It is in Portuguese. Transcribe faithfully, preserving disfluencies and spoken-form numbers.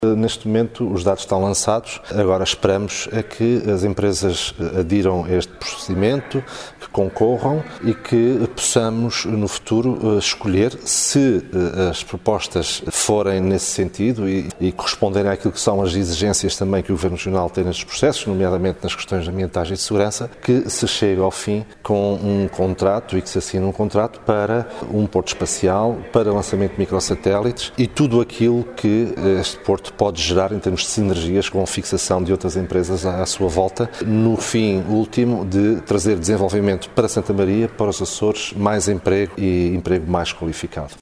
Neste momento os dados estão lançados, agora esperamos é que as empresas adiram a este procedimento, que concorram e que possamos no futuro escolher se as propostas forem nesse sentido e, e corresponderem àquilo que são as exigências também que o Governo Regional tem nestes processos, nomeadamente nas questões ambientais e de segurança, que se chegue ao fim com um contrato e que se assine um contrato para um porto espacial, para lançamento de microsatélites e tudo aquilo que este porto pode gerar em termos de sinergias com a fixação de outras empresas à sua volta, no fim último de trazer desenvolvimento para Santa Maria, para os Açores, mais emprego e emprego mais qualificado.